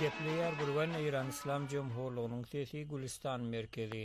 Gepleyer Burgan İran İslam Cumhurluğu'nun sesi Gülistan merkezi.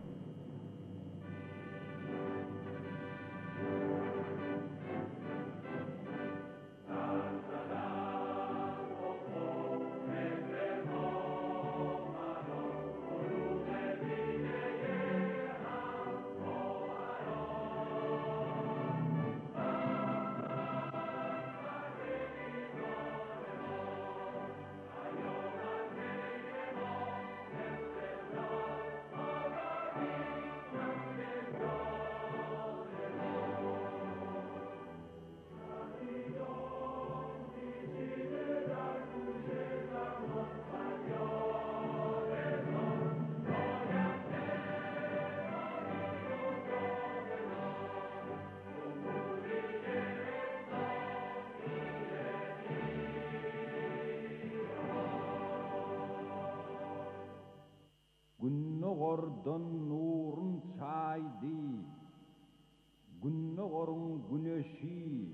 Günnogordan nurun çaydı, günnogorun güneşi,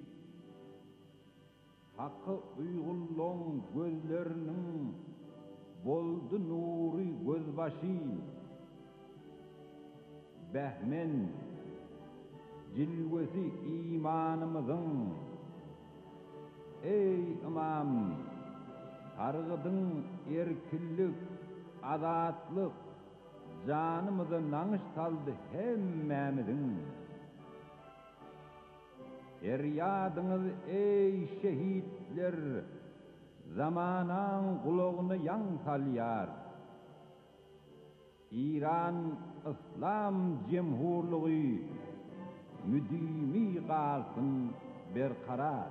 hakkı uygulluğun gözlerinin boldu nuri gözbaşı. Behmen, cilvesi imanımızın, ey imam, targıdın erkillik, adatlık, canımızı nanış saldı hemmemizin. Feryadınız ey şehitler, zamanan kulağını yan salyar. İran İslam Cumhurluğu müdimi kalsın berkarar.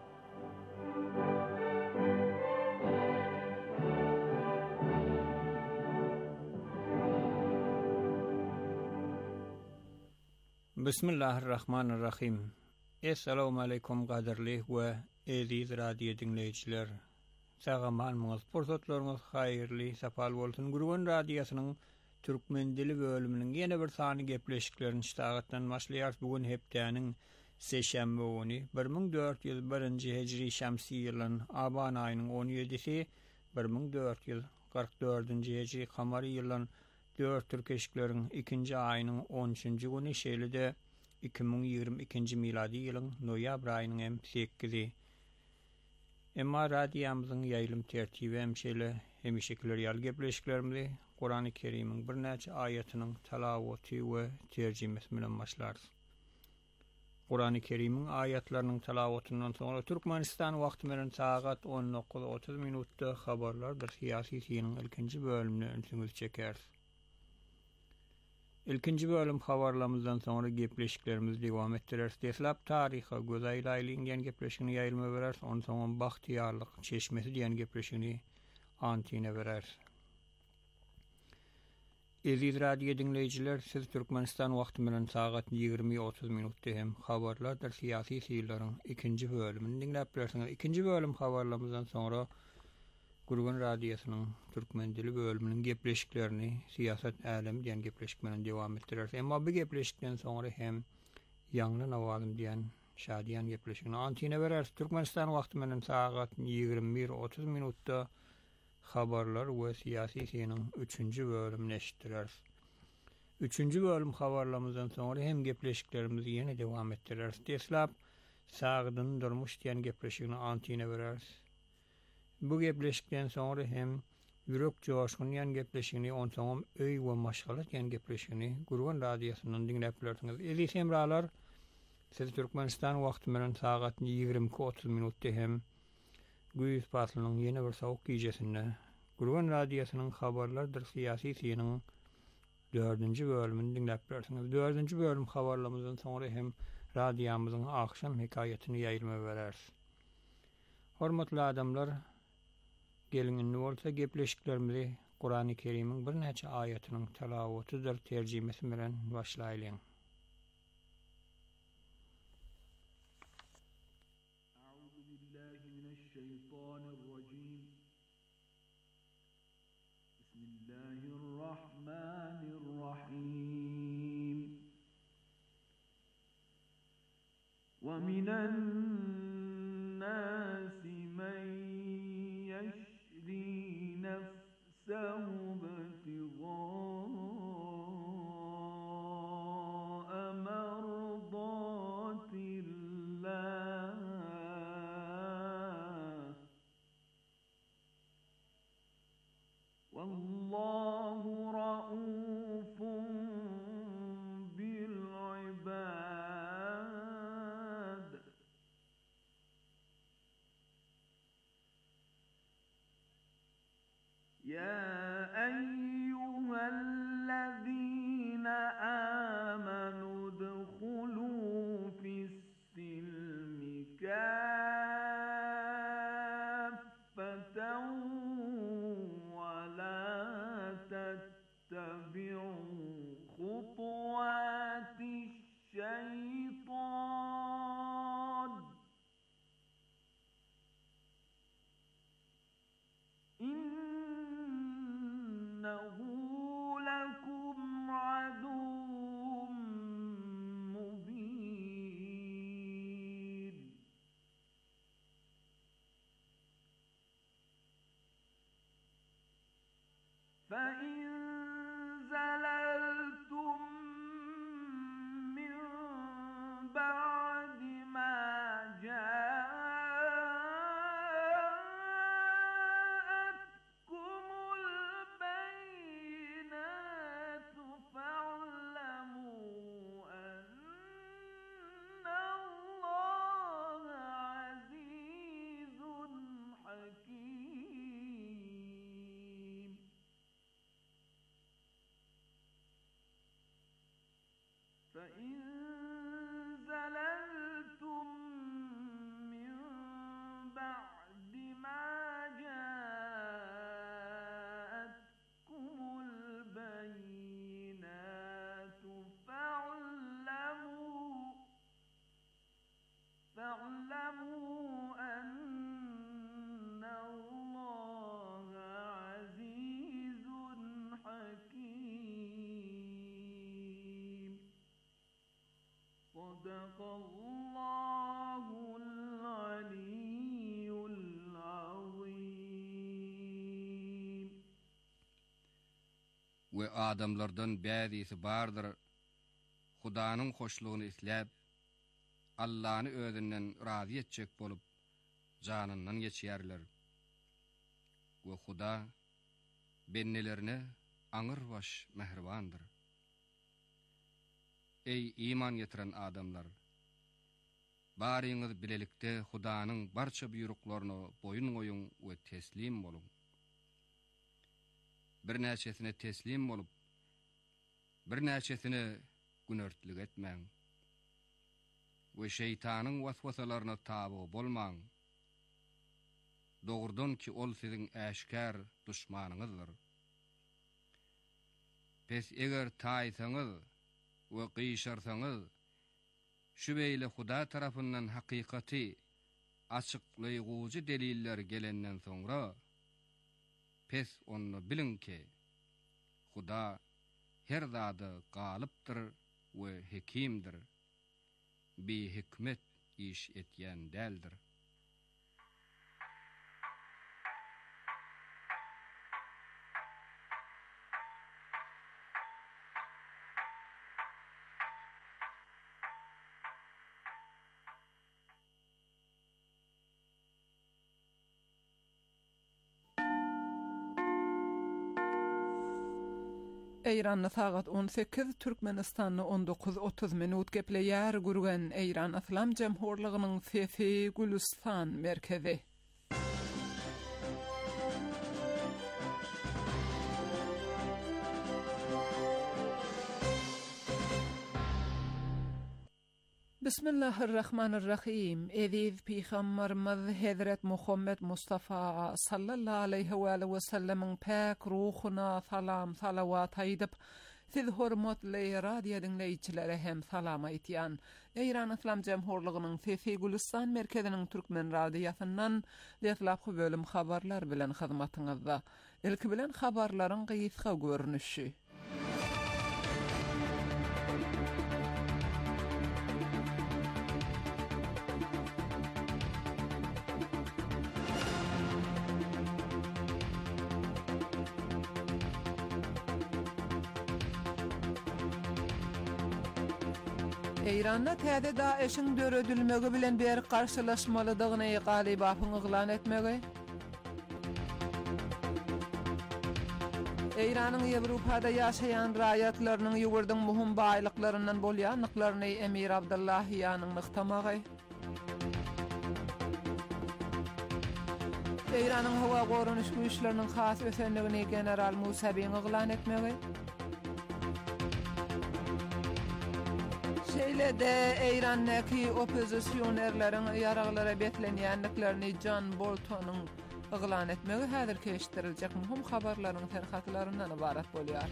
Bismillahirrahmanirrahim. Assalamu alaikum qadirli we aziz radio dinleyiciler. Sagamanmyňyz, pursatlaryňyz haýyrly, sapal bolsun. Gurban radiosynyň türkmen dili bölüminiň ýene bir sany gepleşiklerini iştagatdan başlaýar. Bugun hepdeniň seşembe güni 1401-nji hejri şamsy ýylyň aban aýynyň 17-si, 1444-nji hejri kamary ýylyň 4 türkeşikleriň 2-nji aýynyň 13-nji güni şeýle-de 2022-nji miladi ýylyň noýabr aýynyň 8-i. Emma radiýamyzyň ýaýlym tertibi hem şeýle hemişekiler ýaly gepleşiklerimizi Qur'an-ı Kerim'iň bir näçe aýatynyň talawaty we terjimesi bilen başlarys. Qur'an-ı Kerim'iň aýatlarynyň talawatyndan soňra Türkmenistan wagty bilen sagat 19:30 minutda habarlar bir syýasy synyň ilkinji bölümini öňsüňiz çekersiz. İlkinji bölüm habarlarymyzdan soňra gepleşiklerimiz dowam etdireriz. Deslap taryha göz aýlanýan gepleşigini ýaýlma bereriz. Ondan soň Bahtiýarlyk çeşmesi diýen gepleşigini antine bereriz. Aziz radio dinleyijiler, siz Türkmenistan wagty bilen sagat 20:30 minutda hem habarlar der syýasy syýlaryň ikinji bölümini dinläp berersiňiz. İkinji bölüm habarlarymyzdan soňra Gurban radiosynyň türkmen dili bölüminiň gepleşiklerini siýasat älemi diýen gepleşik bilen dowam etdireriz. Emma bu gepleşikden soňra hem ýangly nawalym diýen şadiýan gepleşigini antine bereriz. Türkmenistan wagty bilen sagat 21:30 minutda habarlar we syýasy synyň 3-nji bölümini eşitdireriz. 3-nji bölüm habarlarymyzdan soňra hem gepleşiklerimizi ýene dowam etdireriz. Deslap sagdyn durmuş diýen gepleşigini antine bereriz. Bu gepleşikden soňra hem ýürek joşgun ýan gepleşigini, onsoň öý we maşgalat ýan gepleşigini Gurban radiosynyň dinläp bilersiňiz. Aziz hemralar, siz Türkmenistan wagty bilen sagat 20:30 minutda hem güýz patlynyň ýene bir sowuk gijesinde Gurban radiosynyň habarlar der syýasy synyň 4-nji bölümini dinläp bilersiňiz. 4-nji bölüm habarlarymyzdan soňra hem radiýamyzyň akşam hekaýatyny ýaýlma bereriz. Hormatly adamlar, gelin bolsa gepleşiklerimizi Qur'an-ı Kerim'iň bir näçe aýatynyň talawatydyr terjimesi bilen başlaýlyň. A'udhu billahi mineşşeytanirracim. Bismillahirrahmanirrahim. Ve minen nâsi men يشري فإن زللتم من بعد ما جاءتكم البينات فاعلموا أن الله عزيز حكيم. صدق الله العلي العظيم. Ve adamlardan bäzisi bardyr, Hudaanyň hoşlugyny isläp, Allah'ını özünden razı etjek bolup, janyndan geçýärler. Ve Huda, bennelerine aňyr baş mehribandyr. Ey iman getiren adamlar! Baryňyz bilelikde Hudanyň barça buýruklaryna boyun goýun we teslim bolun. Bir näçesine teslim bolup, bir näçesine günörtlik etmäň. Ve şeytanyň waswasalaryna taby bolmaň. Dogurdan ki ol siziň äşkär duşmanyňyzdyr. Pes eger taýsaňyz we gyşarsaňyz, şu beýle Huda tarapyndan hakykaty açyklaýgujy deliller gelenden soňra, pes onu bilin ki, Huda her zady galypdyr we hekimdir. Bi hikmet iş etýän däldir. Eýranda sagat 18, Türkmenistanyny 19:30 minut gepleýär gurgen Eýran Islam Jemhurlygynyň Fefi Gülistan merkezi. Bismillahirrahmanirrahim. Eziz Peygamberimiz Hazret Muhammed Mustafa sallallahu aleyhi ve sellem'in pak ruhuna salam salavat aýdyp, siz hormatly radio dinleýiçilere hem salam aýtýan. Eýran Islam Jemhurlygynyň Fefi Gülistan merkeziniň türkmen radiosynyň deflapky bölüm habarlar bilen hyzmatyňyzda. Ilki bilen habarlaryň gysga görnüşi. Eýranda täze Daeşiň döredilmegi bilen beri karşılaşmalydygyny Galibafyň yglan etmegi. Eýranyň Ýewropada ýaşaýan raýatlarynyň ýugurdyň muhim baýlyklaryndan bolýanlyklaryny Emir Abdullahyanyň nyktamagy. Eýranyň hawa gorunuş güýçleriniň has ösenligini general Musabiň yglan etmegi. Şeýlede Eýranyň opozisiýonerleriň ýaraglara betlenýänliklerini John Boltonyň yglan etmegi häzir keşdiriljek muhim habarlaryň terhatlaryndan ibarat bolýar.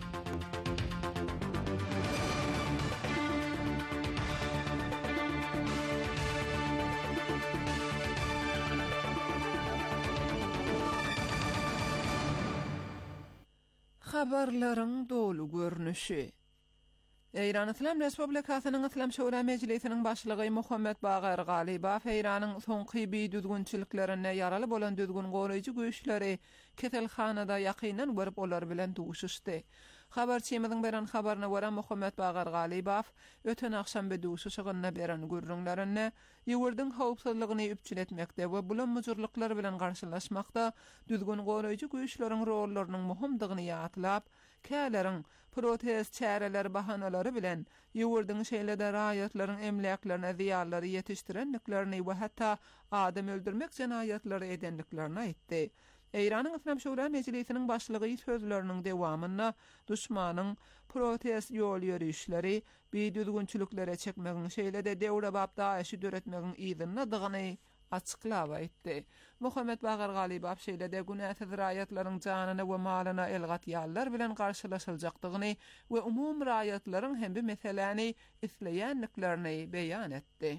Habarlaryň dolu görnüşi. Eýran Islam Respublikasynyň Islam Şura Mejlisiniň başlygy Muhammed Bagar Galibaw Eýranyň soňky düzgünçiliklerine ýaraly bolan düzgün goraýjy güýçleri keselhanada ýakynan görüp olar bilen duşuşdy. Habarçymyzyň beren habaryna görä Muhammed Bagar Galibaw öten akşam duşuşygyna beren gürrüňlerini ýugurdyň howpsuzlygyny üpçületmekde we bulan mujurlyklar bilen garşylaşmakda düzgün goraýjy güýçleriň rollarynyň muhimdygyny ýatlap, käleriň protest çäreler bahanalary bilen ýugurdyň şeýlede raýatlaryň emlaklaryna ziýanlary ýetişdirenliklerini we hatda adam öldürmek jenaýatlary edenliklerini aýtdy. Eýranyň Islam Şura Mejlisiniň başlygy sözleriniň dewamyna düşmanyň protest ýol ýürüşleri, düzgünçiliklere çekmegiň şeýle-de dewre bap daşy döretmegiň ýygyny dygyny açıklap aýtdy. Muhammed Bagar Galibap şeýle-de günäsiz raýatlaryň janyna we malyna elgat ýallar bilen garşylaşyljakdygyny we umum raýatlaryň hem bir meseleni isleýänliklerini beýan etdi.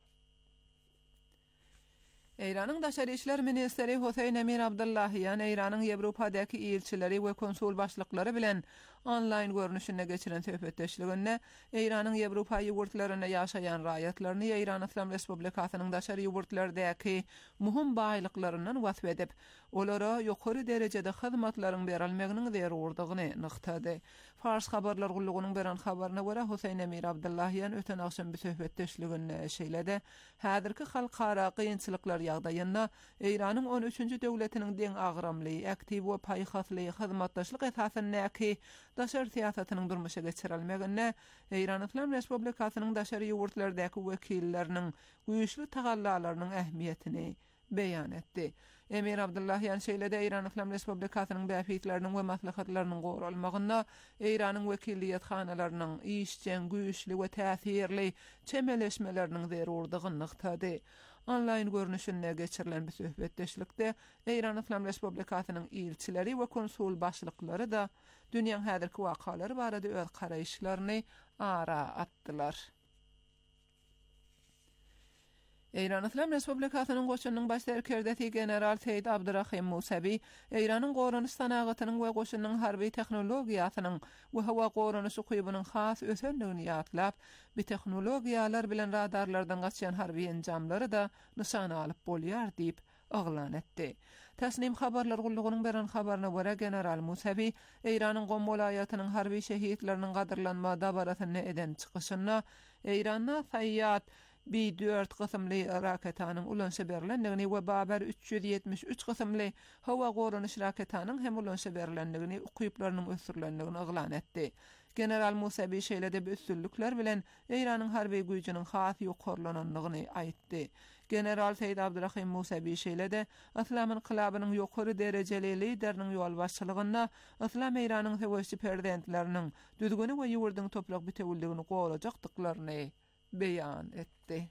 Eýranyň Daşary işler ministri Hoseýn Emir Abdullahiýan Eýranyň Ýewropadaky elçileri we konsul başlyklary bilen online görnüşine geçiren söhbetdeşliginde Eýranyň Ýewropa ýurtlaryna ýaşaýan raýatlaryny Eýran Islam Respublikasynyň daşary ýurtlardaky muhim baýlyklarynyň wasf edip, olara ýokary derejede hyzmatlaryň berilmeginiň zerurdygyny nykdady. Fars habarlar gullugynyň beren habaryna görä Hoseýn Emir Abdullahiýan öten akşam bir söhbetdeşliginde şeýle-de häzirki halkara kynçylyklar ýagdaýynda Eýranyň 13-nji döwletiniň deň agramly, aktiv we paýhasly hyzmatdaşlyk esasyny daşary siýasatynyň durmuşa geçirilmegine Eýran Islam Respublikasynyň daşary ýurtlardaky wekilleriniň güýçli tagallalarynyň ähmiýetini beýan etdi. Emir Abdullahiýan şeýle-de Eýran Islam Respublikasynyň bäfitleriniň we maslahatlarynyň goralmagyna Eýranyň wekilliýethanalarynyň işçen güýçli we täsirli çemeleşmeleriniň zerurdygyny nykdady. Online görnüşine geçirilen bir söhbetdeşlikde Eýran Islam Respublikasynyň elçileri we konsul başlyklary da dünýäň häzirki wakalary barada öz garaýşlaryny ara atdylar. Eýran Islam Respublikasynyň goşunyň baş serkerdesi general Seýid Abdurrahim Musavi Eýranyň goranyş sanagatynyň we goşunyň harby tehnologiýasynyň we hawa goranyşy kuýbunyň has ösenligini ýatlap, bu tehnologiýalar bilen radarlardan gaçýan harby enjamlary da nişana alyp bolýar diýip aglan etdi. Tasnim habarlar gullugynyň beren habaryna görä general Musavi Eýranyň Gom welaýatynyň harby şehitleriniň gadyrlanmada baratyny eden çykyşyna Eýranda Sayyat B4 kısımly raketanyň ulanşa berilendigini we Babar 373 kısımly hawa goranyş raketanyň hem ulanşa berilendigini ukyplarynyň ösürlendigini aglan etdi. General Musavi şeýle-de üstünlükler bilen Eýranyň harby güýjüniň has ýokarlanandygyny aýtdy. General Seýid Abdurrahim Musavi şeýle-de Islam inqilabynyň ýokary derejeli lideriniň ýol başçylygyna Islam Eýranyň sewçi prezidentleriniň düzgünü we ýurdyň toprak bitewildigini gowrajakdyklaryny beýan etdi.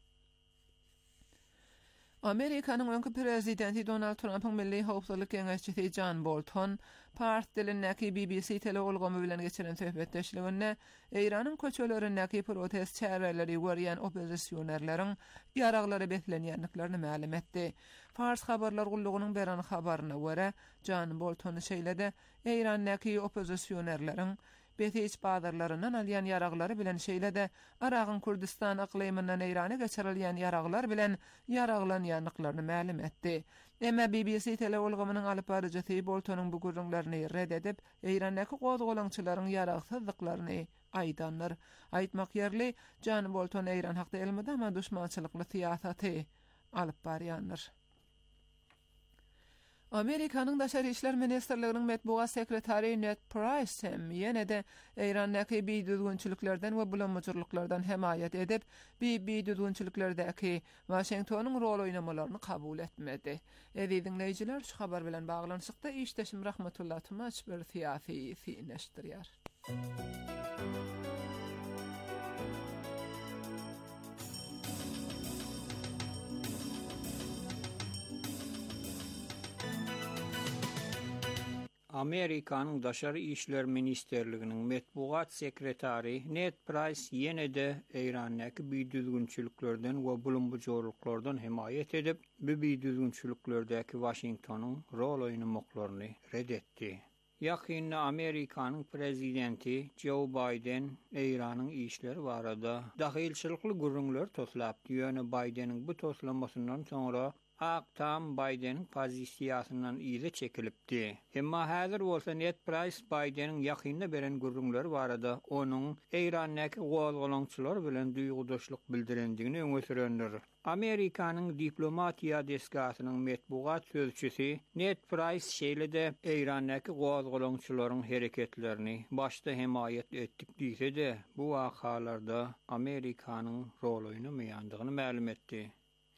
Amerikanyň öňkü prezidenti Donald Trump'yň Milli Howpsuzlyk Geňeşçisi John Bolton partilerindäki BBC teleolgamy bilen geçiren söhbetdeşliginde Eýranyň köçelerindäki protest çäreleri görýän opozisiýonlarlaryň ýaraglary beslenýänliklerini ma'lum etdi. Fars habarlar gullugynyň beren habaryna görä John Bolton şeýle-de Eýranyň opozisiýonlaryň Betiç bazarlarından alýan ýaraglary bilen şeýle-de Aragyn Kurdistan aklymyndan Eýrana geçirilýän ýaraglar bilen ýaraglanýanlyklaryny ma'lum etdi. Emma BBC teleolgamynyň alyp barajysy Boltonyň bu gürrüňlerini red edip, Eýrandaky gozgolaňçylaryň ýaragsyzlyklaryny aýdanlar. Aýtmak ýerli, John Bolton Eýran hakda elmydama düşmançylykly siýasaty alyp barýandyr. Amerikanyň Daşary işler ministrliginiň medbugat sekretary Ned Price hem ýene-de Eýrandaky düzgünçiliklerden we bulanmajyrlyklardan hemaýat edip, düzgünçiliklerdäki Washingtonyň rol oýnamalaryny kabul etmedi. Dinleýijiler, şu habar bilen baglanşykda işdeşim Rahmetullah Tumaç bir siýasy sineşdirýär. Amerikanyň Daşary işler ministerliginiň medbugat sekretary Ned Price ýene-de Eýrandaky düzgünçiliklerden we bulanmajyrlyklardan hemaýat edip, bu düzgünçiliklerdäki Washingtonyň rol oýnamaklaryny red etdi. Ýakynda Amerikanyň prezidenti Joe Biden Eýranyň işleri barada dahilçilikli gürrüňler toslap, ýöne Bideniň bu toslamasyndan soňra Tam Biden'in pozisiýasyndan ýyly çekilipdi. Emma häzir bolsa Ned Price Biden'in ýakynda beren gürrüňler barada onuň Eýrandaky gozgolaňçylar bilen duýgudaşlyk bildirendigini öňe sürendir. Amerikanyň diplomatiýa deskasynyň medbugat sözçüsi Ned Price şeýle-de Eýrandaky gozgolaňçylaryň hereketlerini başda hemaýat etdik diýse-de, bu wakalarda Amerikanyň rol oýnamaýandygyny ma'lum etdi.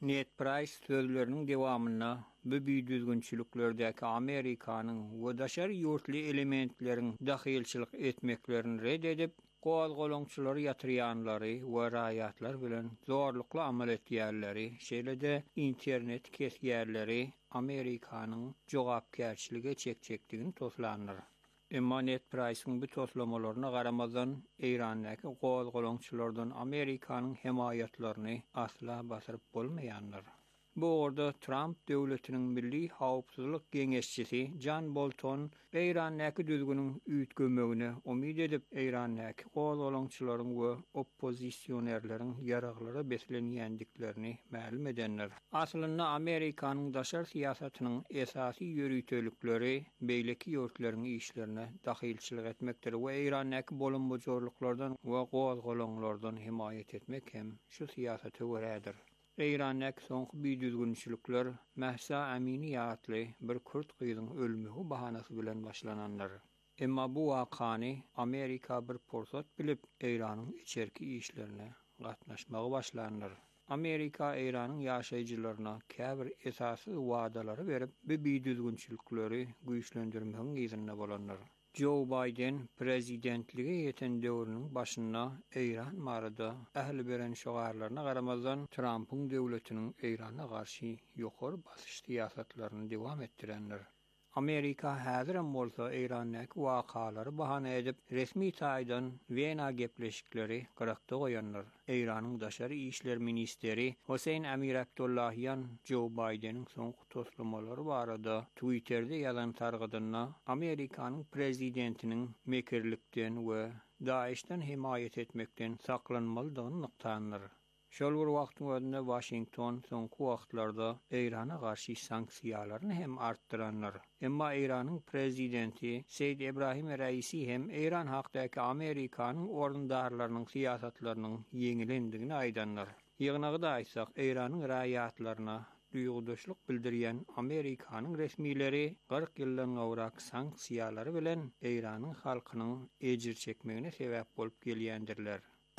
Ned Price sözlerinin devamına bu düzgünçülüklerdäki Amerikanyň we daşary ýurtly elementlerin dahilçilik etmeklerini reddedip, gol-golaňçylary ýatyrýanlary we raýatlar bilen zorlukly amal etýärleri, şeýle-de internet kesýärleri Amerikanyň jogapkärçiligi çekçekdigini toslandyr. Emma Ned Price'ın bu toslamalarına garamazdan Eýrandaky gol-golaňçylardan Amerikanyň himayatlaryny asla basyrıp bolmaýanlar. Bu orada Trump döwletiniň milli hawpsuzlyk geňeşçisi John Bolton Eýrandaky düzgünüň üýtgemegine umyd edip Eýrandaky gol-golaňçylaryň we oppozisionerleriň ýaraglary beslenýändiklerini ma'lum edenler. Aslynda Amerikanyň daşar siýasatynyň esasy ýörüýtelikleri beýleki ýurtlaryň işlerine dahilçilik etmekdir we Eýrandaky bolunmajorluklardan we gol-golaňlardan himayet etmek hem şu siýasaty görädir. Eýrandaky soňky düzgünçülükler Mahsa Amini ýatly bir Kürt gyzyň ölmegi bahanasy bilen başlananlar. Emma bu wakany Amerika bir pursat bilip Eýranyň içerki işlerine gatnaşmagy başlandyr. Amerika Eýranyň ýaşaýjylaryna käbir esasy wadalary berip, bu düzgünçülükleri güýçlendirmegiň ýerine bolanlar. Joe Biden prezidentlige ýeten döwrüniň başynda Eýran marada ähli beren şogarlaryna garamazdan Trump'yň döwletiniň Eýrana garşy ýokary basyş siýasatlaryny dowam etdirenler. Amerika häzirem bolsa Eýrandaky wakalary bahana edip resmi taýdan Wiener gepleşikleri gyrakda goýanlar. Eýranyň daşary işler ministeri Hüseyin Amir Abdullahian Joe Biden'in soňky toslamalary barada Twitter'de ýazan targydyna Amerikanyň prezidentiniň mekirlikden we Daesh'den himayet etmekden saklanmalydygyny nykdandyr. Şol bir wagtyň özünde Washington soňky wagtlarda Eýrana garşy sanksiýalaryny hem artdyranlar. Emma Eýranyň prezidenti Seýid Ebrahim Raisi hem Eýran hakdaky Amerikanyň orundarlarynyň siýasatlarynyň ýeňilendigini aýdanlar. Ýygnagy da aýtsak, Eýranyň raýatlaryna duýgudaşlyk bildirýän Amerikanyň resmileri 40 ýyldan gowrak sanksiýalary bilen Eýranyň halkynyň ejir çekmegine sebäp bolup gelýändirler.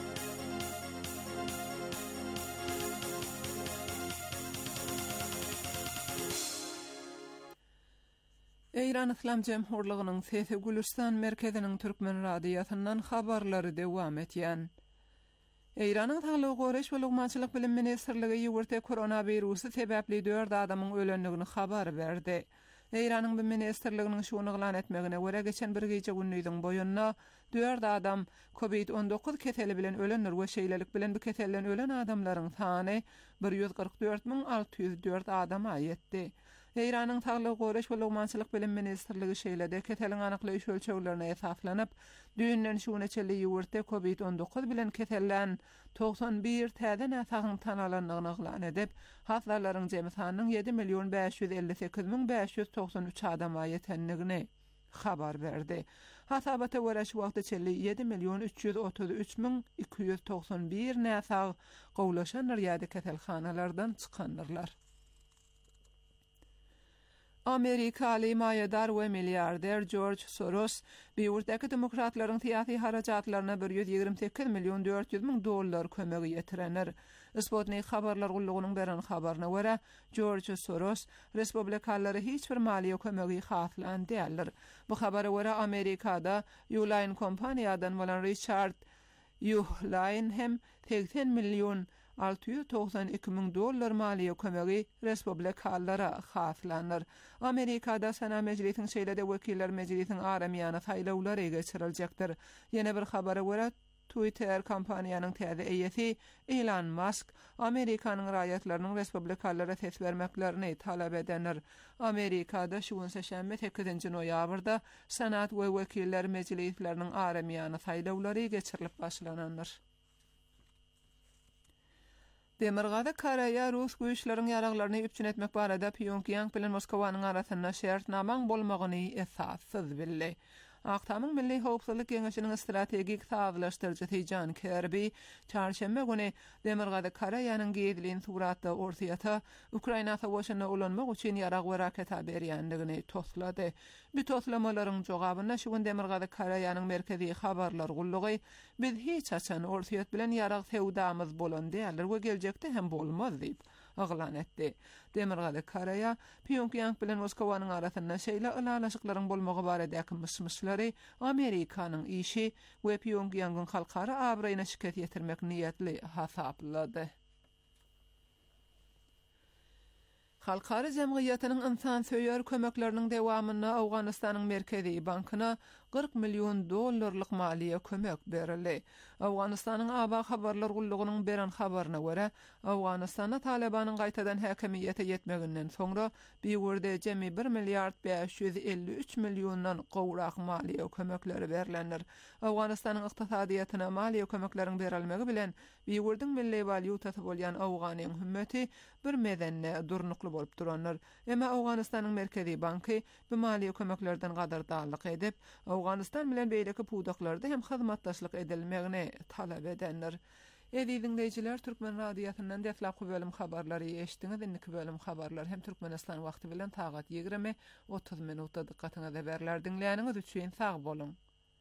Eýran Islam Jemhurlygynyň Sesi Gülistan merkeziniň türkmen radiýasyndan habarlary dowam etýän. Eýranyň Saglyk Goreş we Lugmançylyk bilim ministrligi ýurtda koronavirusy sebäpli 4 adamyň ölendigini habar berdi. Eýranyň bilim ministrliginiň şunu glan etmegine görä geçen bir gece günlüýüň boýunna 4 adam COVID-19 keseli bilen ölenler we şeýlelik bilen bu keselden ölen adamlaryň sany 144.604 adama ýetdi. Eýranyň Saglyk Goreş we Lugmançylyk bilim ministrligi şeýlede keseliň anyklaýyş ölçeglerine esaslanyp, düýünden şunu çeli ýurtda COVID-19 bilen kesellen 91 täze näsagyň tanalandygyny glan edip, haslarlaryň jemy sanynyň 7.558.593 adama ýetendigini habar berdi. Hasabata görä şu wagtda çeli 7.333.291 näsag gowlaşanlar ýa-da keselhanalardan çykanlar. Amerikaly maýadar we milliarder George Soros ýurtdaky demokratlaryň syýasy harajatlaryna $128.400.000 kömegi ýetirenler. Sputnik habarlar gullugynyň beren habaryna görä, George Soros respublikalary hiç bir maliýe kömegi haslan däldir. Bu habara görä Amerikada Uline kompaniýadan bolan Richard Uline hem $80.692.000 maliýe kömegi respublikalara haslanır. Amerikada Sana Meclisiň şeýlede wekiller meclisiň aramyana saýlawlary geçiriljakdyr. Ýene bir habara görä Twitter kompaniýanyň täze eýesi Elon Musk Amerikanyň raýatlarynyň respublikalara ses bermeklerini talap edenler. Amerikada şu gün seşembe 8-nji noýabrda Senat we wekiller meclisleriniň aramyana saýlawlary geçirilip başlananlar. Demirgada Koreýa Rus güýçleriň ýaraglaryny üpçün etmek barada Pyongyang bilen Moskwanyň arasynda şertnamaň bolmagyny esassyz bildi. Aktamyň Milli Howpsuzlyk Geňeşiniň strategik saglaşdyrjysy John Kirby çarşembe güni Demirgada Koreýanyň giýdilen suratda ortaýata Ukraina sowuşyna ulanmak üçin ýarag we raket berýändigini toslady. Bu toslamalaryň jogabyna şu gün Demirgada Koreýanyň merkezi habarlar gullugy biz hiç açan ortaýat bilen ýarag sewdamyz bolan däldir we geljekde hem bolmaz diýip aglan etdi. Demirgaly Koreya, Pyongyang bilen Moskowanyň arasynda şeýle ılalaşyklaryň bolmagy baradäki mysmyşlary Amerikanyň işi we Pyongyangyň halkara abraýyna şikayet ýetirmek niýetli hasaplady. Halkara jemgyýetyniň insan söýer kömekleriniň dewamyna Awganystanyň Merkezi Bankyna $40 milyon maliýe kömek berildi. Awganystanyň aba habarlar gullugynyň beren habaryna görä, Awganystanda Talibanyň gaýtadan häkimiýete ýetmeginden soňra bir werde jemi 1,553 milyon gowrak maliýe kömekleri berilendir. Awganystanyň ykdysadyýatyna maliýe kömekleriň berilmegi bilen bir werdiň milli valyutasy bolýan Awganyň hümmeti bir medenne durnukly bolup duranlar. Emma Awganystanyň Merkezi Banky bu maliýe kömeklerden gadardarlyk edip, Awganystan bilen beýleki puwdaklarda hem hyzmatdaşlyk edilmegini talap edenler. Dinleyijiler, Türkmen radiosynyň deflapky bölüm habarlary eşitdiňiz. Indiki bölüm habarlar hem Türkmenistan wagty bilen tagat 20:30 minutda diqqatyňyza berler. Dinleýäniňiz üçin sag bolun.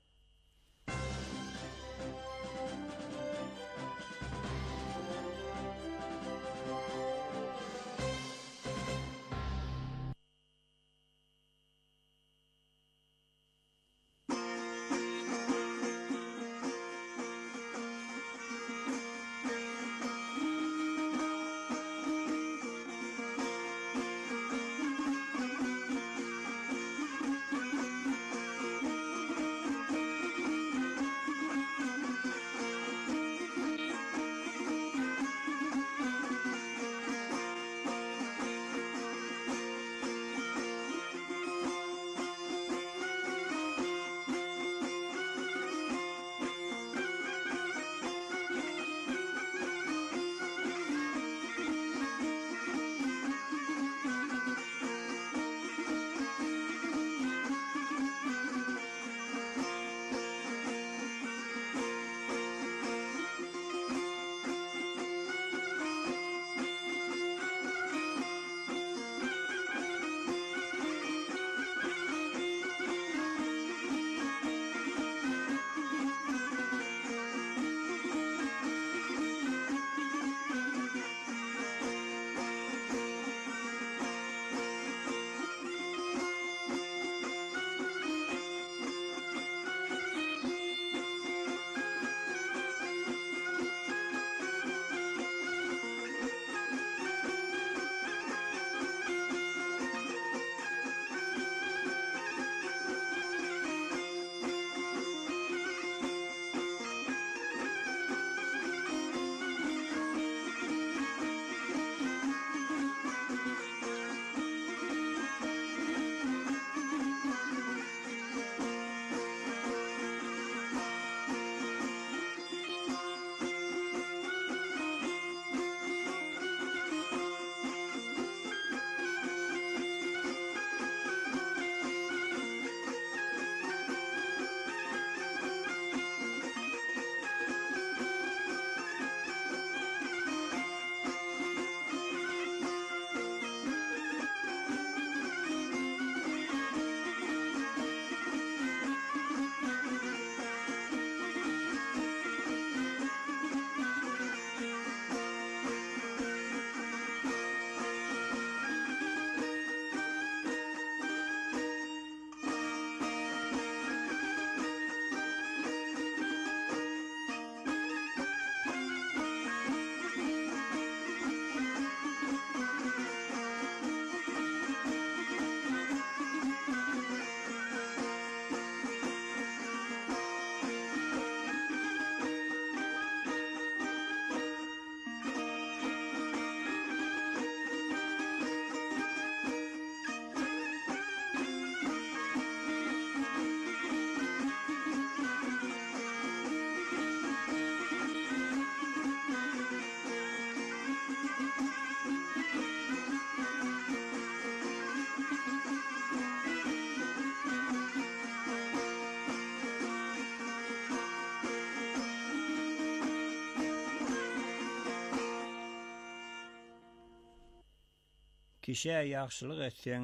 Kişe yaxşılık etsen,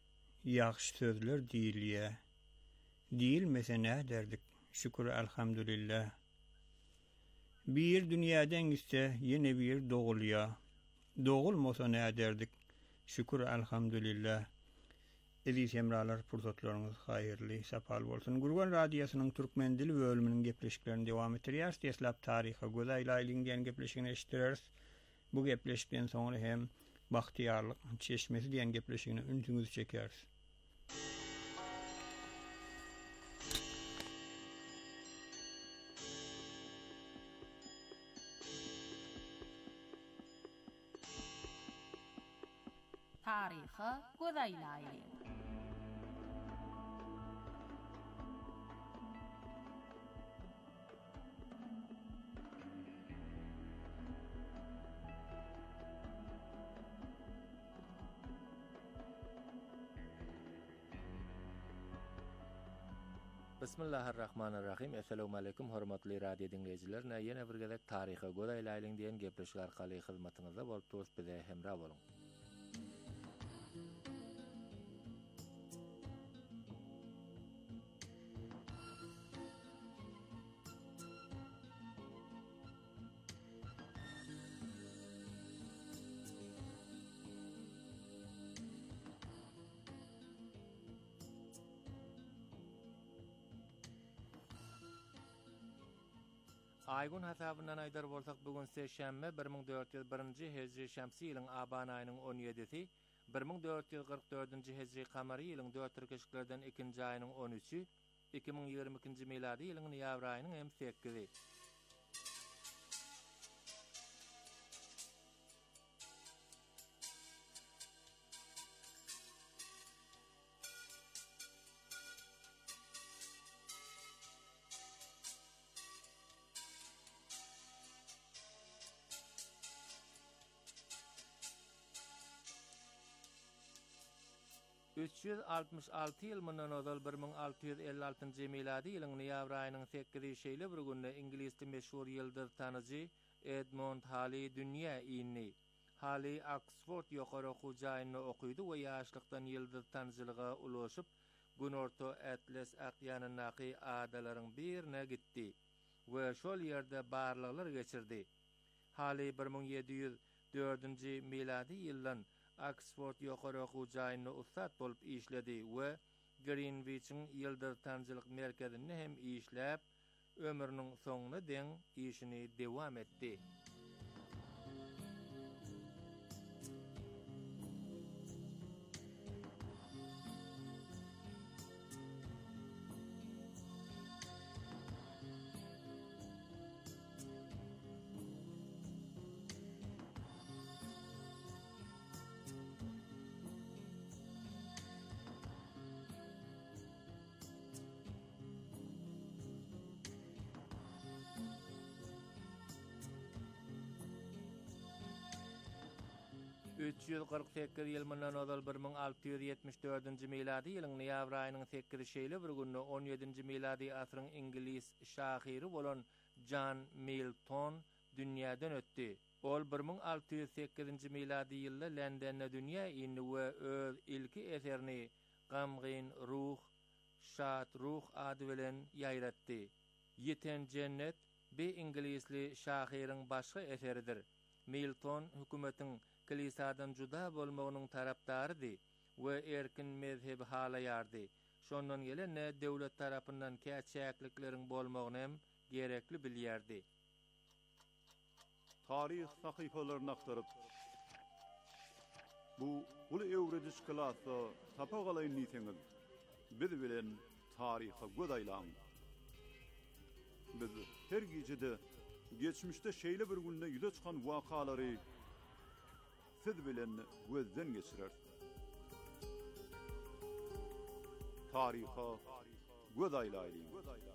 yaxşı sözler diýilýär. Diýilmese näme derdik? Şükür elhamdülillah. Bir dünýäden gitse ýene bir dogulýar. Doğulmasa ne derdik? Şükür elhamdülillah. Eziz hemralar, pursatlarınız hayırlı, sapal bolsun. Gurgan Radyosynyň türkmen dili bölüminiň gepleşiklerini dowam etdirýäris. Deslap taryha gözaýlaýlyň diýen gepleşigini eşitdirýäris. Bu gepleşikden soňra hem Bahtiýarlyk çeşmesi diýen gepleşigini üntüňizi çekýäris. Taryhy gözaýlaýly. Bismillahirrahmanirrahim. Assalamu alaykum hormatly radio dinleyijiler. Ýene bir gezek taryhy gözaýlaýlyň diýen gepleşik arkaly hyzmatyňyzda bolup turup bize hemra boluň. Aygun hasabından aýdar bolsak bugun seşembe 1401-nji hejri şämsi ýylyň aban aýynyň 17-si, 1444-nji hejri kamary ýylyň 4 türkeşiklerden 2-nji aýynyň 13-ü, 2022-nji miladi ýylyň noýabr aýynyň 8-i. ...366 ýyl mundan ozal 1656-njy miladi ýylyň noýabr aýynyň 8-nji şeýle bir günde ingilisde meşhur ýyldız tanyjy Edmund Halley dünýä ýyny. Halley Oxford ýokary okuw jaýyny okuýdy we ýaşlykdan ýyldız tanyjylyga ulaşyp günorta Atlas okýanynaky adalaryň birine gitdi we şol ýerde barlygylar geçirdi. Halley 1704-nji miladi ýyldan Oxford ýokary okuw jaýyny ustat bolup işledi we Greenwich'in ýyldız tanyjylyk merkezinde hem işläp ömrüniň soňuna deň işini dewam etdi. ...348 ýyl mundan ozal 1674-nji miladi ýylyň noýabr aýynyň 8-nji şeýle bir günde 17-nji miladi asyryň ingilis şahyry bolan John Milton dünýäden ötdi. Ol 1608-nji miladi ýylda Londonda dünýä ýyny we öz ilki eserini Gamgyn ruh, şat ruh ady bilen ýaýratdy. Ýeten cennet be ingilisli şahyryň başga eseridir. Milton hökümetiň kilisadan juda bolmagynyň tarapdarydy we erkin mezhep halaýardy. Şondan gelene döwlet tarapyndan käçäklikleriň bolmagyny hem gerekli bilýärdi. Tarih sahypalaryny aktaryp bu uly öwrediş kylasa tapagalyň niýetiňiz biz bilen taryha gözaýlaň. Biz her gejede geçmişde şeýle bir günde ýüze çykan wakalary siz bilen gözden geçirer. Taryha gözaýlaýly.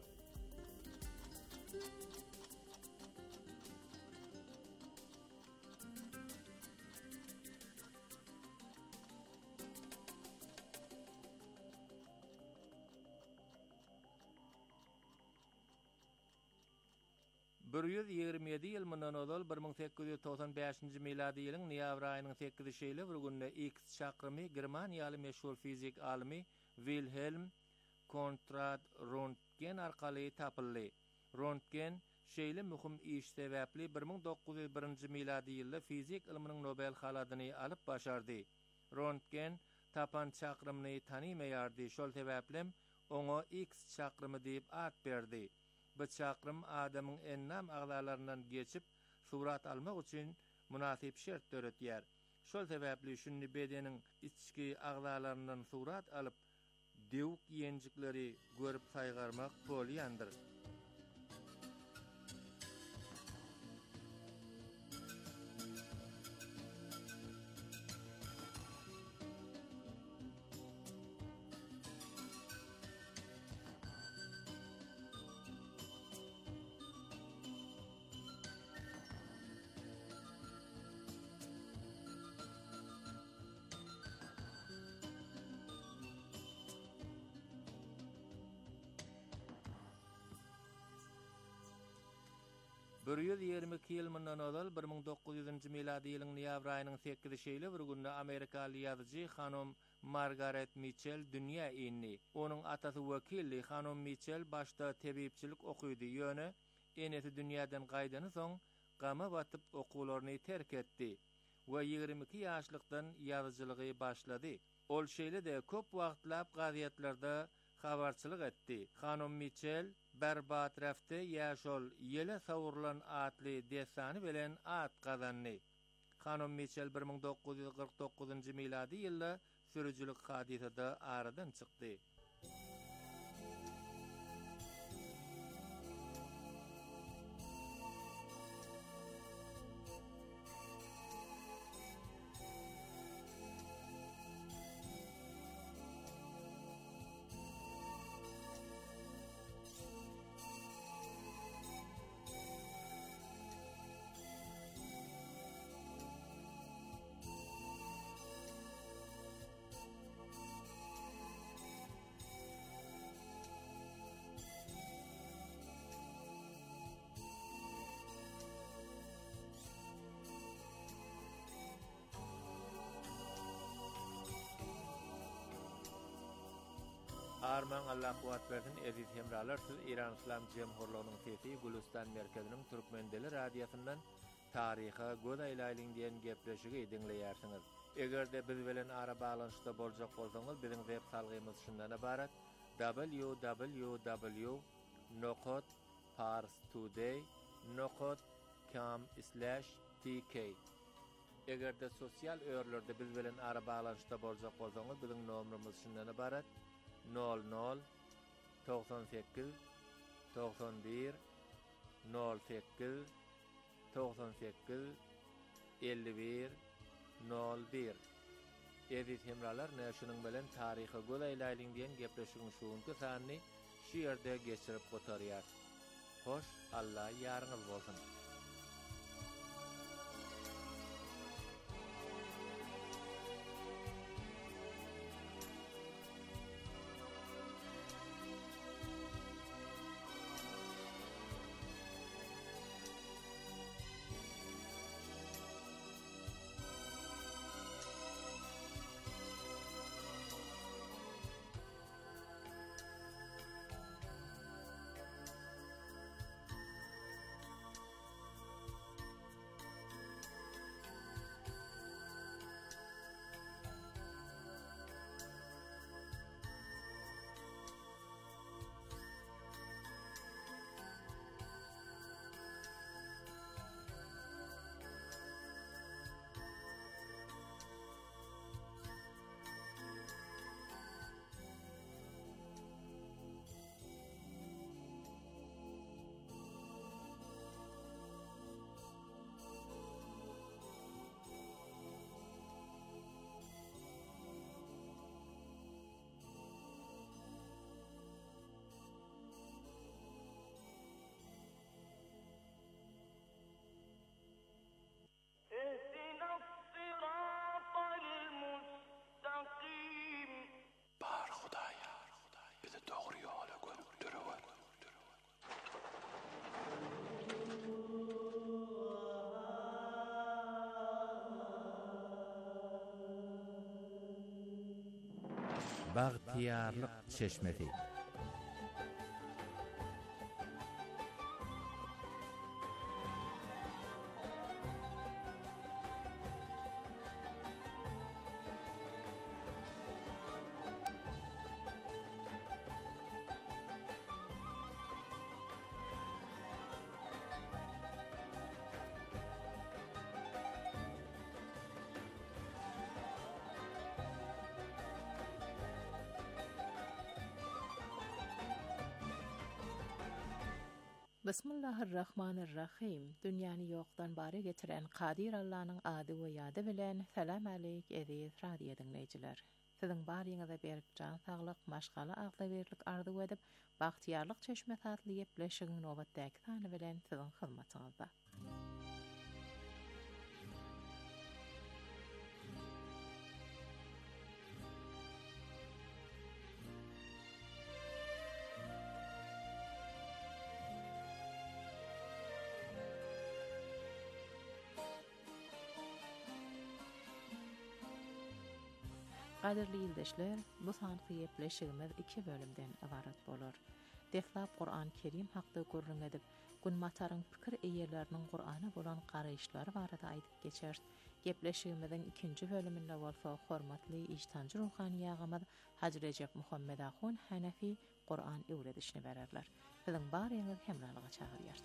Burýuz 27 ýyl mundan ozal 1895-nji miladi ýylyň noýabr aýynyň 8-nji şeýle bir günde X çakramy Germaniýaly meşhur fizik alimi Wilhelm Conrad Röntgen arkaly tapyldy. Röntgen Şeýle mühim iş sebäpli 1901-nji miladi ýylda fizik ilminiň Nobel haladyny alyp başardy. Röntgen tapan çakrymyny tanymaýardy. Şol sebäplem oňa X çakrymı diýip ad berdi. Bu çakrym adamyň ennam agzalaryndan geçip surat almak üçin münasip şert töretýär. Şol sebäpli şunny bedeniň içki agzalaryndan surat alyp dewk ýenjikleri görüp saýgarmak bolýandyr. Bir 122 ýyl mundan ozal 1900-nji miladi ýylyň noýabr aýynyň 8-şeýle bir günde Amerikaly ýazyjy hanum Margaret Mitchell dünýä indi. Onuň atasy wekilli hanum Mitchell başda tebipçilik okuýdy ýöne eneti dünýäden gaýdany soň gama batyp okuwlaryny terk etdi we 22 ýaşlykdan ýazyjylygy başlady. Ol şeýle de köp wagtlap gazetlarda habarçylyk etdi. Hanum Mitchell berbat rafte ýaşol ýele sawurlan atly desany bilen at gazandy. Hanum Mitchell 1949-njy miladi ýylda sürüjülük hadisede aradan çykdy. Arman Allah kuwat bersin eziz hemralar, siz İran İslam Cemhurluğunyň sesi Gülistan merkeziniň Türkmen dili radiosyndan taryha göz aýlaýlyň diýen gepleşigi dinleýärsiňiz. Egerde biz bilen ara balanşda boljak bolsaňyz biziň web salgymyz şundan ibarat: www.parstoday.com/tk. Egerde sosial öýerlerde biz bilen ara balanşda boljak bolsaňyz biziň nomerimiz şundan ibarat: 00 98 91 08 98 51 01. Eziz hemralar, näşiniň bilen taryhy göz aýlaýlyň diýen gepleşigiň şuňky sanyny şu ýerde geçirip gotarýar. Hoş, Allah ýarňyz bolsun. Bagtiyarlyk çeşmesi. Bismillahirrahmanirrahim. Dünýäni ýokdan bary getiren Qadir Allah'nyň ady we ýady bilen salam aleyk aziz radio dinleýijiler. Siziň baryňyza berip can saglyk, maşgala agdaberlik arzu edip, bagtyarlyk çeşme tatly ýepleşigiň nowatdaky sany bilen siziň hyzmatyňyzda. Qadirli ýyldaşlar, bu sanky ýepleşigimiz 2 bölümden ibarat bolar. Deflap Qur'an Kerim hakda gurrun edip, Gunmataryň pikir eýerleriniň Qur'ana bolan garaýşlary barada aýdyp geçer. Ýepleşigimiziň 2-nji bölüminde bolsa, hormatly ijtanjy ruhany ýagymyz Haji Recep Muhammed Ahun Hanefi Qur'an öwredişini bererler. Siziň baryňyz hemralyga çagyrýar.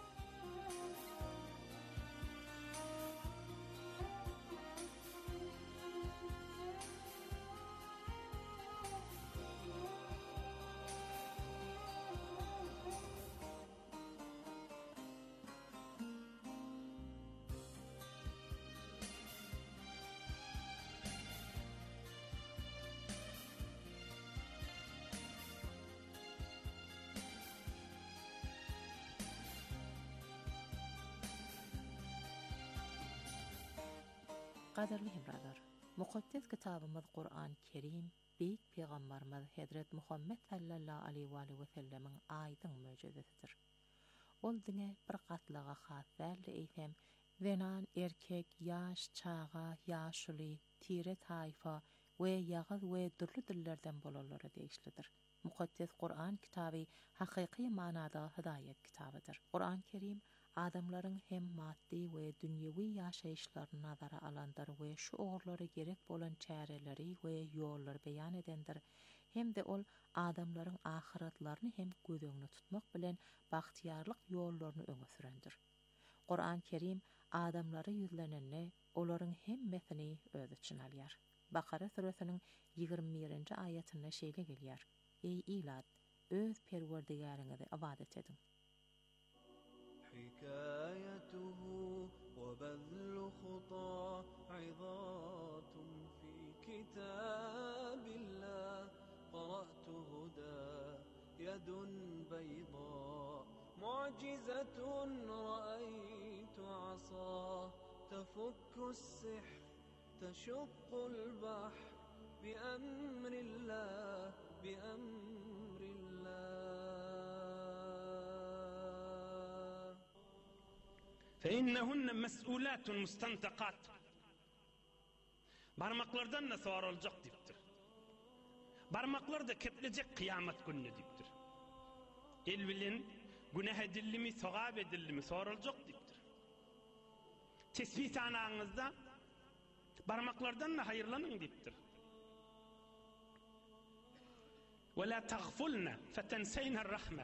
Qadirli hemralar, mukaddes kitabymyz Qur'an Kerim, Beýik Peýgamberimiz Hazret Muhammed sallallahu aleyhi we sellemiň aýdyň möjüzesidir. Ol diňe bir gatlyga has däli eýsem, zenan, erkek, ýaş, çaga, ýaşuly, tire taýfa we ýagyz we dürli dillerden bolanlara degişlidir. Mukaddes Qur'an kitaby hakyky manada hidaýet kitabydyr. Qur'an Kerim adamlaryň hem maddi we dünýewi ýaşaýyşlaryny nazara alandyr we şu ogurlara gerek bolan çäreleri we ýollar beýan edendir. Hem de ol adamlaryň ahiratlaryny hem göz öňüne tutmak bilen bagtyarlyk ýollaryny öňe sürendir. Qur'an Kerim adamlary ýüzlenenni, olaryň hemmesini öz içine alýar. Bakara suresiniň 21-nji aýatynda şeýle gelýär: Ey ilad, öz Perwerdigäriňizi ibadet edin. حكايته وبذل خطى عظات في كتاب الله قرأت هدى يد بيضاء معجزة رأيت عصا تفك السحر تشق البحر بأمر الله بأمر فإنهن مسؤولات مستنطقات. Barmaklardan da sorulacak diptir. Barmaklar da kepilecek kıyamet gününe diptir. El bilen günah edildi mi, sogab edildi mi sorulacak diptir. Tesbih sanağınızda barmaklardan da hayırlanın diptir. وَلَا تَغْفُلْنَ فَتَنْسَيْنَ الرَّحْمَةِ.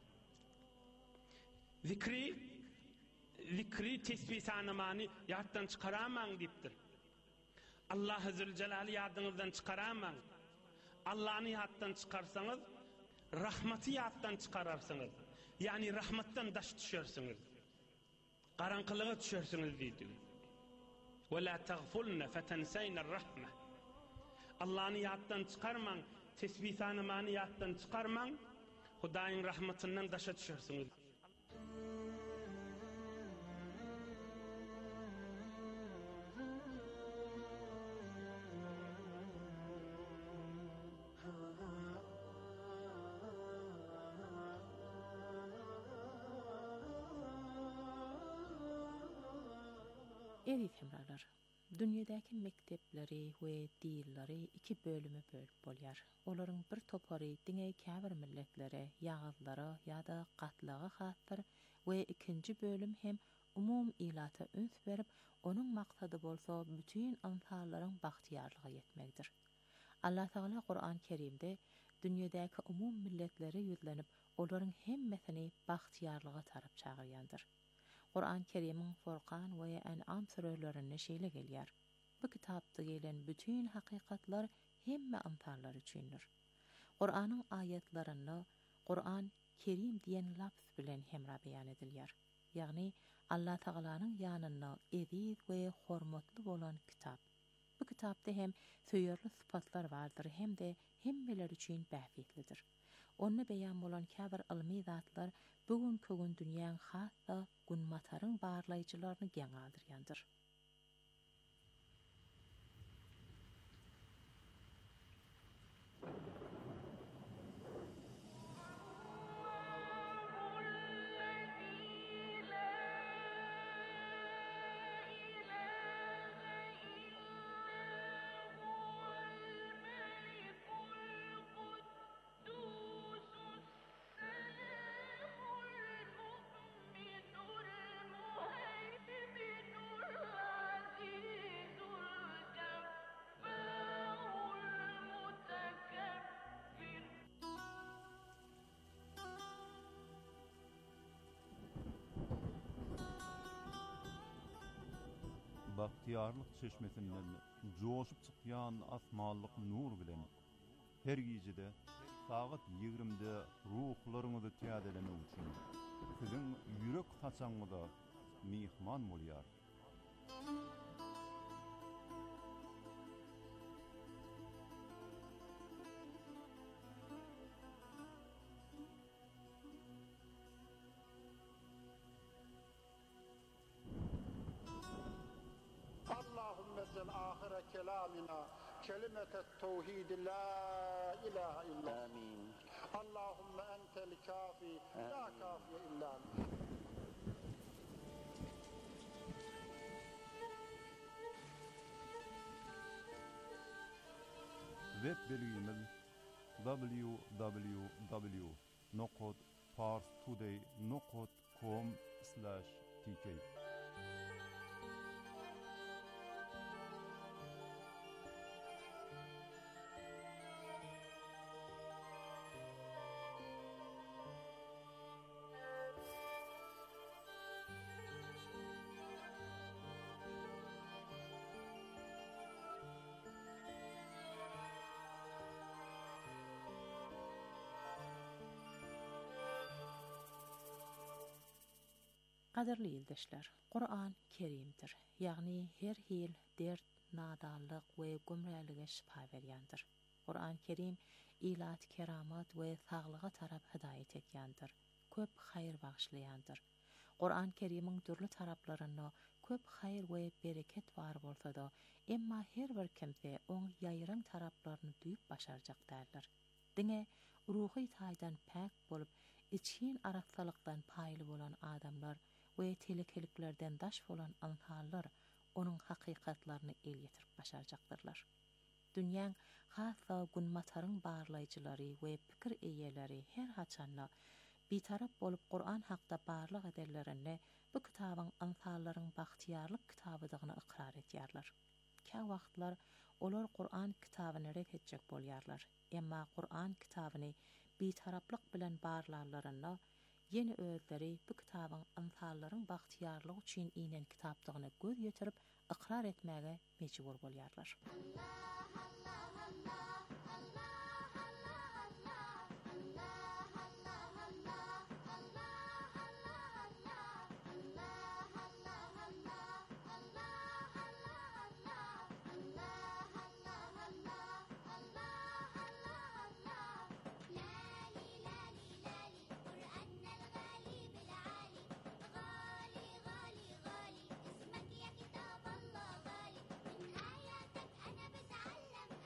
Zikri tesbih sanamani yattan çıkaramang diptir. Allah-u Zülcelal'i yadınızdan çıkaramang. Allah'ını yattan çıkarsanız, rahmeti yattan çıkararsınız. Yani rahmattan daş düşersiniz. Karanqılığa düşersiniz deydi. وَلَا تَغْفُلْنَ فَتَنْسَيْنَ الرَّحْمَةِ. Allah'ını yattan çıkarmang, tesbih sanamani yattan çıkarmang, Hudaýyň rahmetinden daşa düşersiniz. Eýdi hemralar, dünýedäki mektepleri we dilleri 2 bölüme bölüp bolýar. Olaryň bir topary diňe käbir milletlere, ýagazlara ýa-da gatlyga hasdyr we 2-nji bölüm hem umum ilata öns berip, onuň maksady bolsa bütün ansallaryň bagtyarlyga ýetmekdir. Allah Taala Qur'an Kerimde dünýedäki umum milletleri ýüzlenip, olaryň hemmesini bagtyarlyga tarap çagyrýandyr. Qur'an Kerim'in Furqan we En'am surelerine şeýle gelýär. Bu kitapda gelen bütün hakikatlar hemme amsallar üçindir. Qur'anyň ayetlerini Qur'an kerim diyen lafz bilen hemra beýan edilýär. Ýagny Allah Taalanyň ýanyna ediz we hormatly bolan kitap. Bu kitapda hem söýerli sypatlar bardyr, hem de hemmeler üçin bähfetlidir. Onu beýan bolan käbir ilmi zatlar bugun kögün dünýäň hatda günmataryň barlaýjylaryny geň aldyrýandyr. Bahtiyarlyk çeşmesinden joşup çykýan asmanlyk nur bilen her gijede saat 20-de ruhlaryňyzy täzelemek üçin siziň ýürek haçaňyza mihman bolýar. آخر كلامنا كلمة التوحيد لا إله إلا آمين. اللهم أنت الكافي لا كافي إلا أنت. Web belgimiz www.parstoday.com/tk. Qadarly ýoldaşlar, Qur'an kerimdir. Ýagny her hil dert, nadallyk we gümrälige şifa berýändir. Qur'an kerim ilat, keramat we saglyga tarap hidaýet etýändir. Köp haýr bagşlaýandyr. Qur'an kerimiň türlü taraplaryna köp haýr we bereket bar bolsa-da, emma her bir kimse oň ýaýran taraplaryny duýup başarjak däldir. Diňe ruhy taýdan pak bolup, için araqsalykdan paýly bolan adamlar we telekeliklerden daş bolan anhallar onun hakykatlaryny el ýetirip başarjaktyrlar. Dünýäň hassa günmataryň barlaýjylary we pikir eýeleri her haçanla bitarap bolup Qur'an hakda barlyk ederlerini bu kitabyň anhallaryň bahtiýarlyk kitabydygyny ikrar etýärler. Kä wagtlar olar Qur'an kitabyny ret etjek bolýarlar. Emma Qur'an kitabyny bitaraplyk bilen barlarlaryna yeni özleri bu kitabyň anhallaryň bahtiýarlygy üçin inen kitapdygyny göz ýetirip ikrar etmäge mejbur bolýarlar. اسمك يا كتاب الله غالي من آياتك أنا بتعلم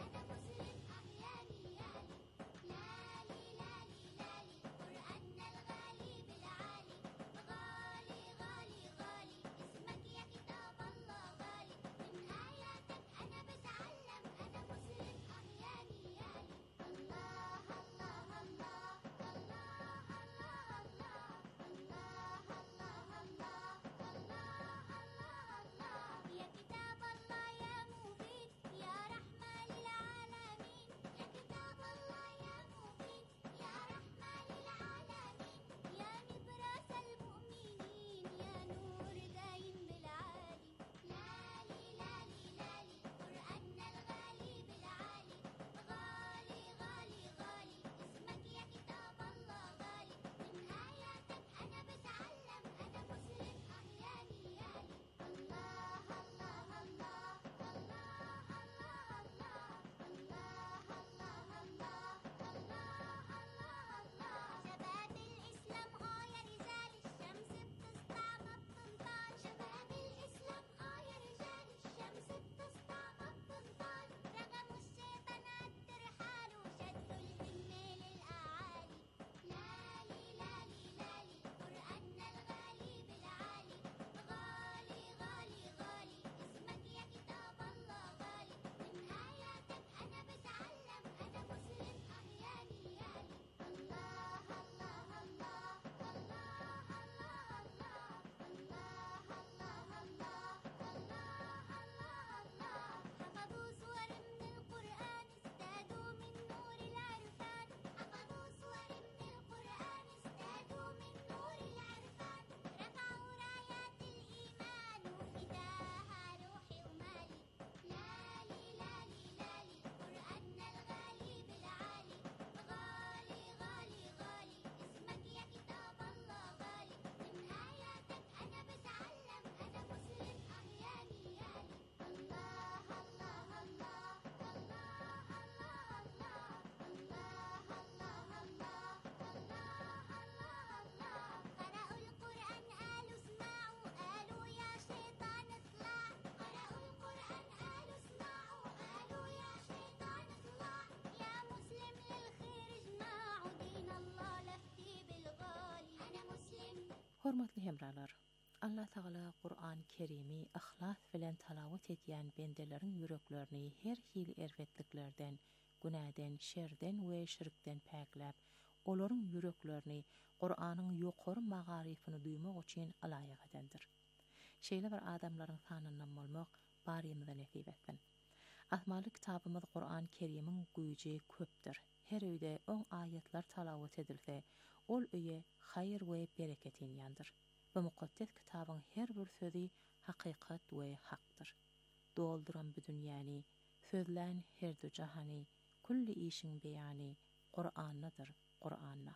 Hormatly hemralar, Allah Taala Qur'an Kerimi ihlas bilen talawat etýän bendelerin yüreklerini her hil erwetliklerden, günäden, şerden we şirkden pakläp, olaryň yüreklerini Qur'anyň ýokary magarifyny duymak üçin alaýyk edendir. Şeýle bir adamlaryň sanyndan bolmak barymyza nasip etsin. Ahmaly kitabymyz Qur'an Kerimiň güýji köpdir. Her öýde 10 ayetler talawat edilse, ol öýe hayır we bereket inýandyr. Bu mukaddes kitabyň her bir sözi hakykat we hakdyr. Dolduran bu dünýäni, sözlän her du jahany, kulli işiň beýany Qur'an'nadır, Qur'an'a.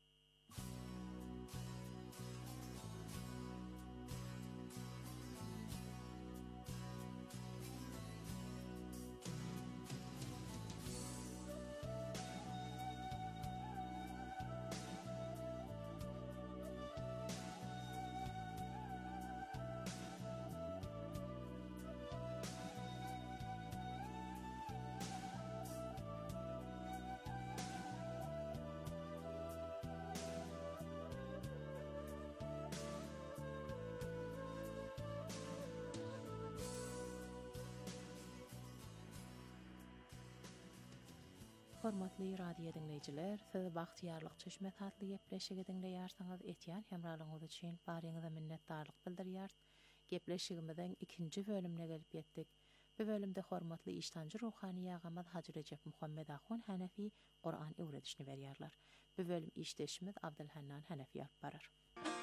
Hormatly radio dinleyijiler, siz bagtyarlyk çeşme tatly gepleşigi dinleýärsiňiz, etýän hemralygyňyz üçin baryňyza minnetdarlyk bildirýär. Gepleşigimizden ikinji bölümine gelip ýetdik. Bu bölümde hormatly iştanjy ruhany ýagamyz Haji Recep Muhammed Ahun Hanefi Qur'an öwredişini berýärler. Bu bölüm işdeşimiz Abdulhannan Hanefi alyp barar.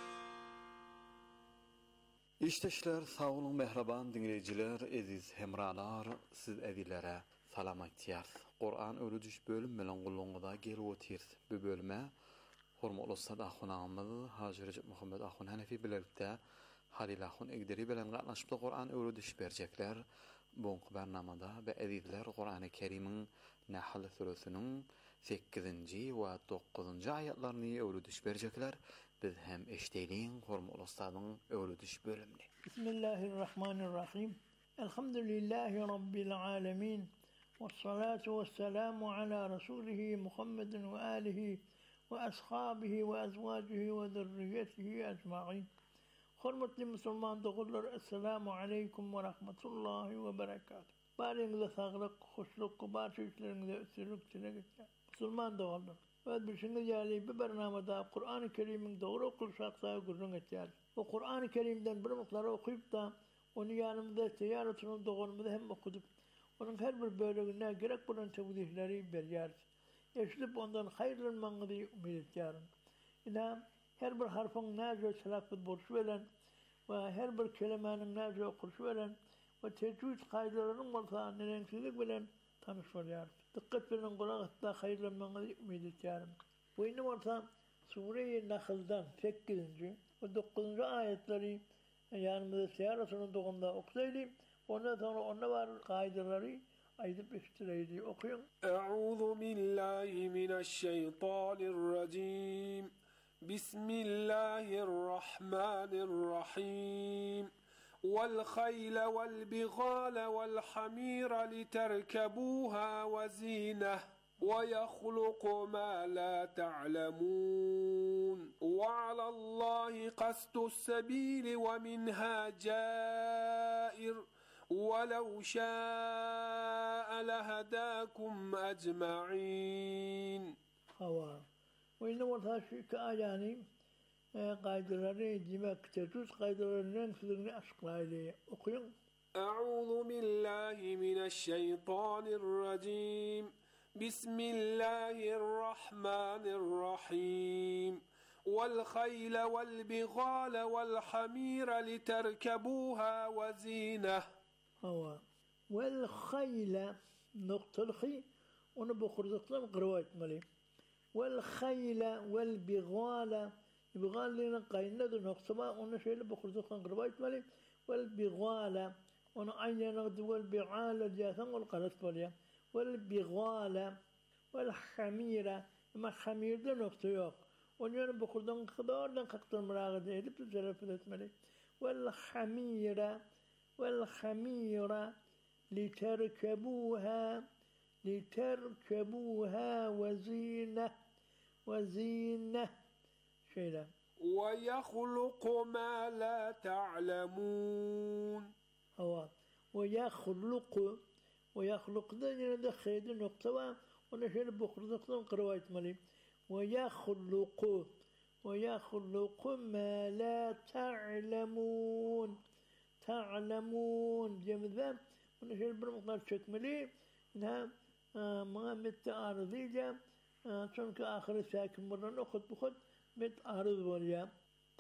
İşteşler, sağ olun mehraban dinleyijiler, eziz hemralar, siz edilere salam aýtýar. Qur'an öwredişi bölüm bilen gulluňyza gelip otyr. Bu bölüme hormatly Ustad Ahunamyz Haji Recep Muhammed Ahun Hanefi bilerlikde Halil Ahun Egderi bilen gatnaşyp Qur'an öwredişi berjekler. Bu barnamada we editler Qur'an-ı Kerim'in Nahl suresiniň 8-nji we 9-njy ayatlaryny öwredişi berjekler. Biz hem eşdeýin hormatly ustadyň öwredişi bölümini. Bismillahirrahmanirrahim. Elhamdülillahi rabbil alamin. Vessalatu vesselamu ala rasulihi Muhammedin ve alihi ve ashabihi ve azwajihi ve zurriyyetihi ecmaîn. Hormatly musulman dogurlar, assalamu aleykum ve rahmetullahi ve berekatuh. Baryňyza saglyk, hoşluk, barça işleriňizde ösürlük dileýär. Musulman dogurlar, öz bilşiňiz ýaly bu barnamada Qur'an-ı Kerim'iň dogry okulşaksa gurrun etýär. O Qur'an-ı Kerim'den bir miqdar okuyup da onu ýanymyzda teýär dogurmyzy hem okudyp, onun her bir bölügine gerek bolan tewdihleri berýär. Eşlip ondan haýrlanmaňyzy umid etýär. Ina her bir harfyň näze telaffuz bolşy bilen we her bir kelimeniň näze okurşy bilen we tecwid gaýdalarynyň bolsa nereňsizlik bilen tanyş bolýar. Dikkat bilen gulak atda haýrlanmaňyzy umid etýär. Bu indi bolsa Sure-i Nahl'dan 8-nji we 9-njy ayetleri ýanymyzda seýarasynyň dogunda okusaýly. Ondan sonra onda var gaýdalary aýdyp iştireýdi. Okuýun. Euzu billahi mineşşeytanirracim. Bismillahirrahmanirrahim. والخيل والبغال والحمير لتركبوها وزينة ويخلق ما لا تعلمون وعلى الله قصد السبيل ومنها جائر ولو شاء لهداكم أجمعين. وإنما تشيك آياني قايدلاري ديماك تجوز قايدلارين سيدنا أشقلايلي أقيم. أعوذ بالله من الشيطان الرجيم. بسم الله الرحمن الرحيم. والخيل والبغال والحمير لتركبوها وزينة. والخيل نقطة الخي ونبخرزقلم قروات ملي. والخيل والبغال البغال لنا قاينة نقطة ما ونشيل بخرزقلم قروات ملي. والبغال ونعين نقد والبغال الجاثم والقرص ملي. والبغال والحميرة ما حمير ده نقطة يوق ونيان بخردن خضاردن قطر مراغد edip zarafet etmeli. والحميرة لتركبوها وزينة شيلا ويخلق ما لا تعلمون. ويخلق ده ينده خيد نقطة ونشيل بخر نقطة قرواية مالي ويخلق ما لا تعلمون جمذا ونشيل برمقدار شكملي إنها ما متعارضية شنك آخر ساكن مرة نأخذ بخد متعارض وليا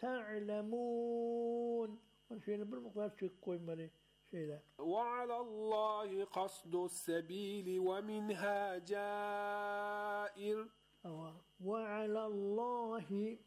تعلمون ونشيل برمقدار شكوي مالي شيلا. وعلى الله قصد السبيل ومنها جائر. وعلى الله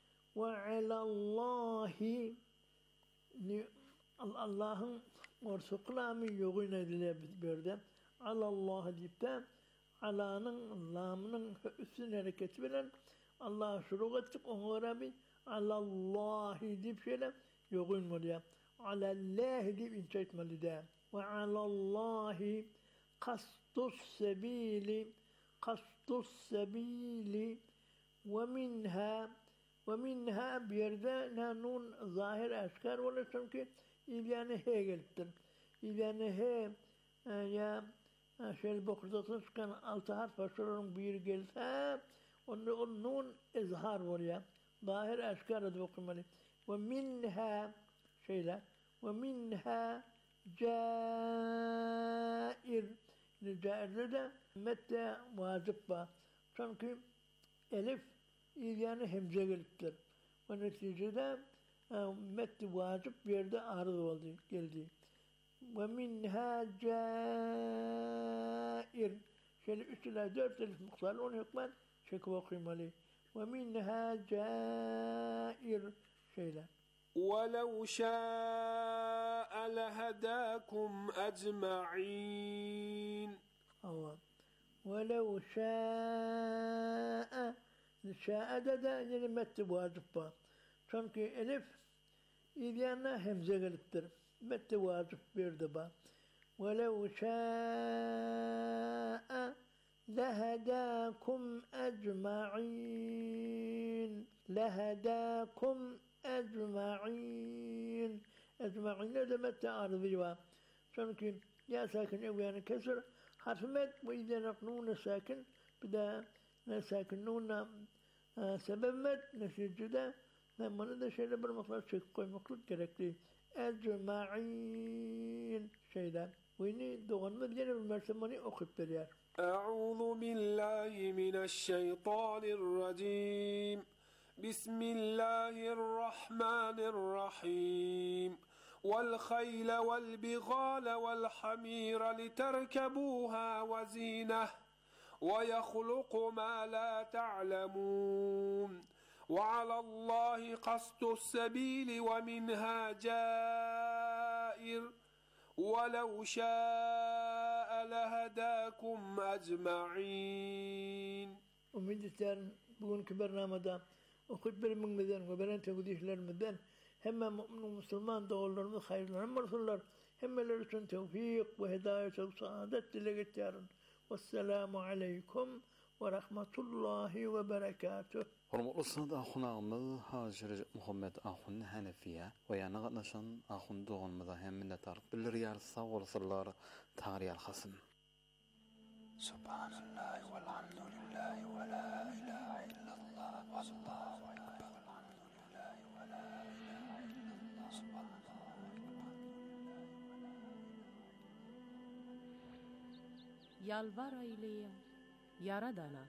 الله ورسقنا من يغنى للبرد على الله ديبتا على الله من حسن حركة بلن الله شروعتك أمورابي على الله ديب شيلا يغنى مريا على الله ديب إنشاء ملدا وعلى الله قصد السبيل ومنها بيردا نون ظاهر أشكال ولا سمكي إذا هي قلتن إذا هي يا شيل بخرطة كان التهار فشرون بير قلتها والنون إظهار وريا ظاهر أشكال ذوق مالي ومنها شيلا ومنها جائر الجائر لدى متى واجبة سمكي ألف إذا همزة قلتن ونتيجة مت واجب بيرد عرض والدي قلدي ومنها جائر شل إسلا دورت المقصالون يقبل شكوى قيمالي ومنها جائر شيلا. ولو شاء لهداكم أجمعين. ولو شاء دادا يعني مت واجب شنكي ألف إذا أنا همزة قلتر مت واجب بيردبا ولو شاء لهداكم أجمعين هذا مت عرضيوا شنكي يا ساكن أو يعني كسر حرف مت وإذا نقنون ساكن بدا نساكنون سبب مت نسجدا لما ندى شيء برمقصد شيء قوي مقصود كركتي أجمعين شيئا ويني دوغن مدينة بالمرسماني أخذ بريار. أعوذ بالله من الشيطان الرجيم. بسم الله الرحمن الرحيم. والخيل والبغال والحمير لتركبوها وزينة ويخلق ما لا تعلمون. وعلى الله قصد السبيل ومنها جائر ولو شاء لهداكم أجمعين. ومن جسر بقول كبرنا مدام وكبر من مدان وبران تقديش للمدان هم مؤمن ومسلمان دولار من خير هم رسول هم لرسول توفيق وهداية وسعادة للجتار. والسلام عليكم ورحمة الله وبركاته. Hormatly ahunağımız Hacır Muhammed ahun Hanefiye ve yana qatnaşan ahun doğanmada hem minnettarlyk bildirýär. Sağ bolsunlar. Taryal Hasan. Subhanallah walhamdulillah ve la ilahe illallah wallahu ekber. Alhamdulillah ve la ilahe illallah subhanallah. Yalvar eyleyin Yaradana.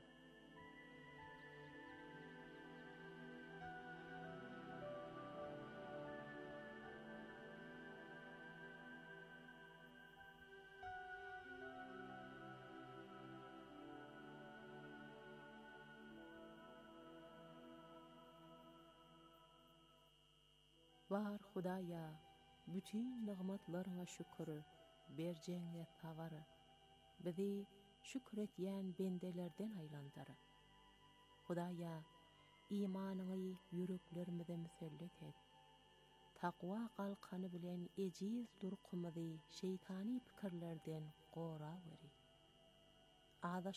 Var Hudaya, bütün nigmatlaryňa şükür, berjeňe tawary. Bizi şükretýän bendelerden aýlandyr. Hudaya, imanyňy yüreklerimize müsellet et. Takwa qalqany bilen ejiz durqumyzy şeytani pikirlerden gora beri.